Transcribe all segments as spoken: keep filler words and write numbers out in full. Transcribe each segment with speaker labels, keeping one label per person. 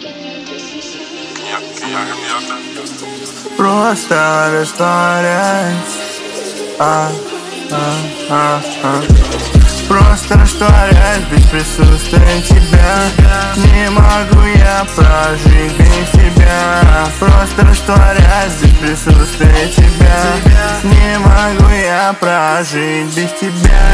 Speaker 1: Просто растворяюсь, а, а, а, а. Просто растворяюсь без присутствия тебя. Не могу я прожить без тебя. Просто растворяюсь без присутствия тебя. Не могу я прожить без тебя.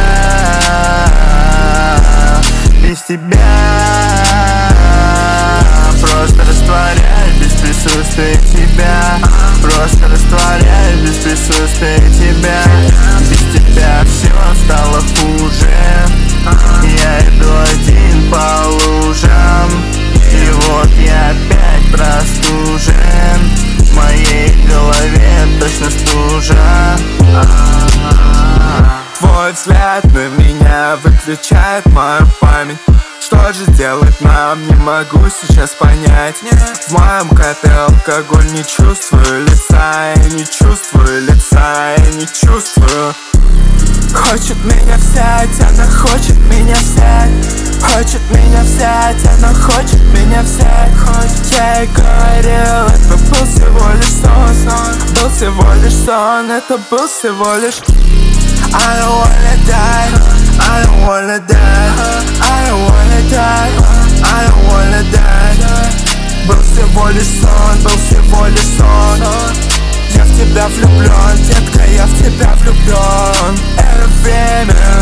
Speaker 1: Без тебя. Просто растворяюсь без присутствия тебя. Просто растворяюсь без присутствия тебя. Без тебя все стало хуже. Я иду один по лужам, и вот я опять простужен. В моей голове точно стужа. Твой взгляд на меня выключает мою память. Что же делать нам, не могу сейчас понять. В моем котле алкоголь, не чувствую лица. Я не чувствую лица, я не чувствую. Хочет меня взять, она хочет меня взять. Хочет меня взять, она хочет меня взять. Я ей говорил, это был всего лишь сон. Был всего лишь сон, это был всего лишь. I don't wanna die, I don't wanna die, I don't wanna die, I don't wanna die. Был всего лишь сон, был всего лишь сон. Я в тебя влюблен, детка, я в тебя влюблен. Это время